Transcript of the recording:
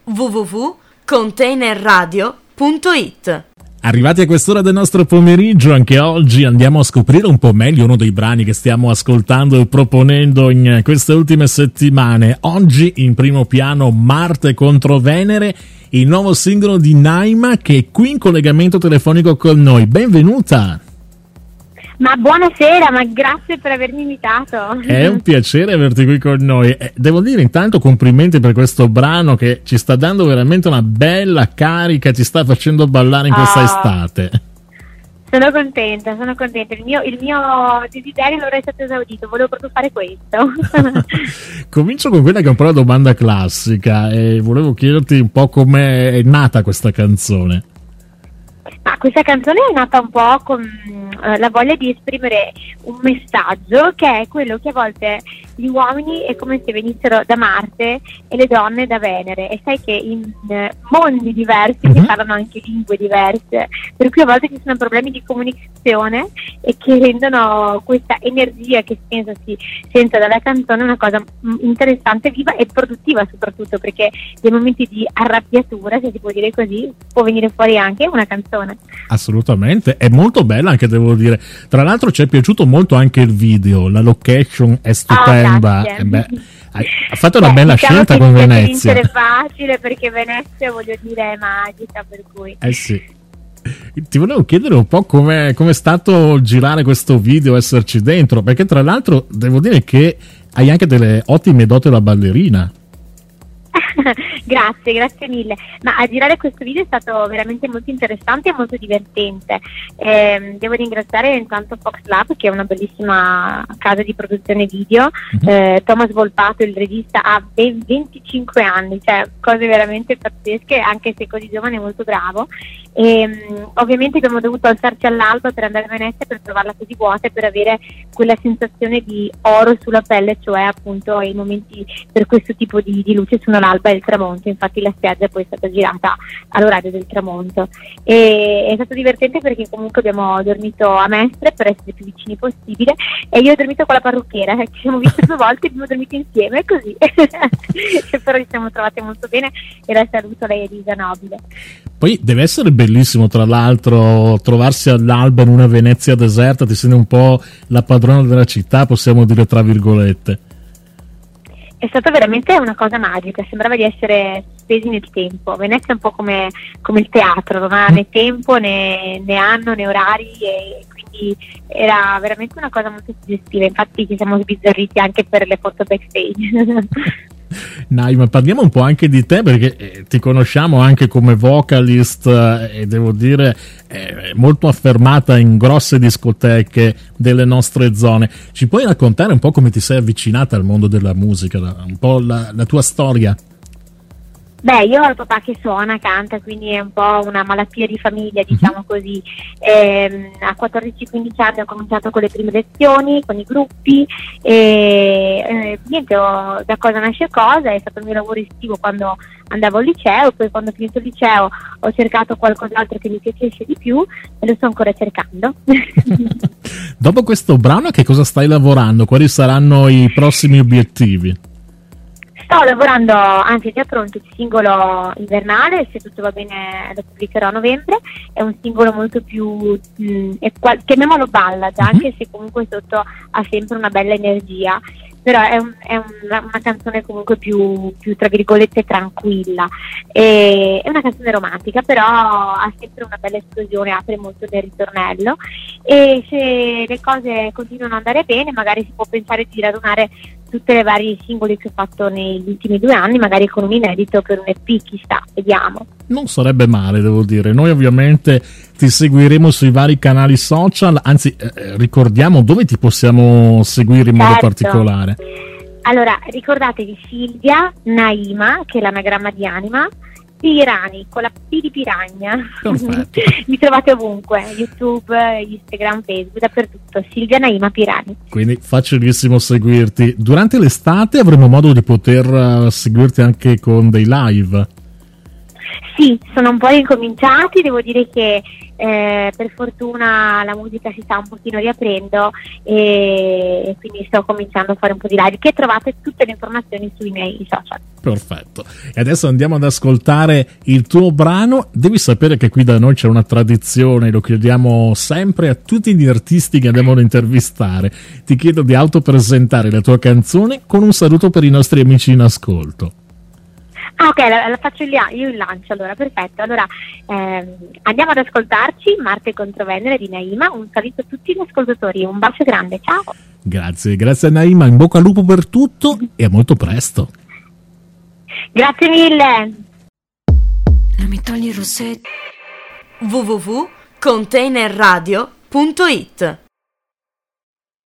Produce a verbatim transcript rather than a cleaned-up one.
w w w punto container radio punto it. Arrivati a quest'ora del nostro pomeriggio, anche oggi andiamo a scoprire un po' meglio uno dei brani che stiamo ascoltando e proponendo in queste ultime settimane. Oggi in primo piano Marte contro Venere, il nuovo singolo di Naima, che è qui in collegamento telefonico con noi. Benvenuta! Ma buonasera, ma grazie per avermi invitato. È un piacere averti qui con noi. Eh, devo dire intanto complimenti per questo brano che ci sta dando veramente una bella carica, ci sta facendo ballare in questa oh, estate. Sono contenta, sono contenta. Il mio, il mio desiderio allora è stato esaudito, volevo proprio fare questo. Comincio con quella che è un po' la domanda classica e volevo chiederti un po' come è nata questa canzone. Ma questa canzone è nata un po' con uh, la voglia di esprimere un messaggio che è quello che a volte gli uomini è come se venissero da Marte e le donne da Venere, e sai che in uh, mondi diversi mm-hmm. si parlano anche lingue diverse, per cui a volte ci sono problemi di comunicazione e che rendono questa energia che penso si senta dalla canzone una cosa interessante, viva e produttiva, soprattutto perché nei momenti di arrabbiatura, se si può dire così, può venire fuori anche una canzone. Assolutamente, è molto bella anche, devo dire. Tra l'altro ci è piaciuto molto anche il video, la location è stupenda. Oh, e beh, ha fatto una Beh, bella diciamo scelta che con Venezia. È facile perché Venezia, voglio dire, è magica, per cui. Eh sì. Ti volevo chiedere un po' come è stato girare questo video, esserci dentro, perché tra l'altro devo dire che hai anche delle ottime doti da ballerina. Grazie, grazie mille. Ma a girare questo video è stato veramente molto interessante e molto divertente. Eh, devo ringraziare intanto Fox Lab, che è una bellissima casa di produzione video. Uh-huh. Eh, Thomas Volpato, il regista, ha ben venticinque anni, cioè cose veramente pazzesche, anche se così giovane è molto bravo. E, um, ovviamente abbiamo dovuto alzarci all'alba per andare a Venezia, per trovarla così vuota e per avere quella sensazione di oro sulla pelle, cioè appunto i momenti per questo tipo di, di luce sono l'alba e il tramonto. Infatti la spiaggia poi è stata girata all'orario del tramonto e è stato divertente perché comunque abbiamo dormito a Mestre per essere più vicini possibile, e io ho dormito con la parrucchiera, ci siamo visti due volte e abbiamo dormito insieme così però ci siamo trovate molto bene e la saluto, lei è Elisa Nobile. Poi deve essere bellissimo tra l'altro trovarsi all'alba in una Venezia deserta, ti senti un po' la padrona della città, possiamo dire tra virgolette. È stata veramente una cosa magica, sembrava di essere spesi nel tempo. Venezia è un po' come, come il teatro, non ha né tempo né, né anno né orari, e quindi era veramente una cosa molto suggestiva. Infatti ci siamo sbizzarriti anche per le foto backstage. Naima, parliamo un po' anche di te, perché eh, ti conosciamo anche come vocalist eh, e devo dire eh, molto affermata in grosse discoteche delle nostre zone. Ci puoi raccontare un po' come ti sei avvicinata al mondo della musica, un po' la, la tua storia? Beh, io ho il papà che suona, canta, quindi è un po' una malattia di famiglia, diciamo così. E, a quattordici quindici anni ho cominciato con le prime lezioni, con i gruppi, e eh, niente, ho, da cosa nasce cosa, è stato il mio lavoro estivo quando andavo al liceo, poi quando ho finito il liceo ho cercato qualcos'altro che mi piacesse di più e lo sto ancora cercando. Dopo questo brano a che cosa stai lavorando? Quali saranno i prossimi obiettivi? Sto lavorando, anzi è già pronto il singolo invernale, se tutto va bene lo pubblicherò a novembre. È un singolo molto più, mh, è qual- chiamiamolo ballad, mm-hmm. anche se comunque sotto ha sempre una bella energia, però è, un, è una, una canzone comunque più, più tra virgolette tranquilla, e, è una canzone romantica, però ha sempre una bella esplosione, apre molto nel ritornello, e se le cose continuano ad andare bene magari si può pensare di radunare tutte le varie singoli che ho fatto negli ultimi due anni, magari con un inedito per un E P, chissà, vediamo. Non sarebbe male, devo dire. Noi ovviamente ti seguiremo sui vari canali social, anzi eh, ricordiamo dove ti possiamo seguire in certo. modo particolare. Allora, ricordatevi Silvia Naima, che è l'anagramma di anima, Pirani, con la P di piragna. Perfetto. Mi trovate ovunque, YouTube, Instagram, Facebook, dappertutto. Silvia Naima Pirani. Quindi facilissimo seguirti. Durante l'estate avremo modo di poter uh, seguirti anche con dei live. Sì, sono un po' incominciati, devo dire che eh, per fortuna la musica si sta un pochino riaprendo e, e quindi sto cominciando a fare un po' di live, che trovate tutte le informazioni sui miei social. Perfetto, e adesso andiamo ad ascoltare il tuo brano. Devi sapere che qui da noi c'è una tradizione, lo chiediamo sempre a tutti gli artisti che andiamo ad intervistare. Ti chiedo di autopresentare la tua canzone con un saluto per i nostri amici in ascolto. Ah, ok, la, la faccio io in lancio, allora, perfetto. Allora, ehm, andiamo ad ascoltarci Marte contro Venere di Naima. Un saluto a tutti gli ascoltatori, un bacio grande, ciao! Grazie, grazie a Naima, in bocca al lupo per tutto e a molto presto. Grazie mille! Non mi togli il rossetto. w w w punto containerradio punto it